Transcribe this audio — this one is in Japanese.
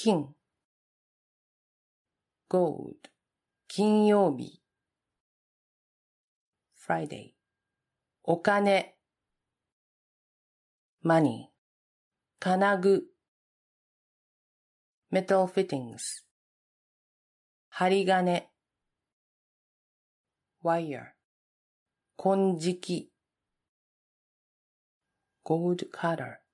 金 gold 金曜日 Friday お金 money 金具 metal fittings 針金 wire 金色 gold cutter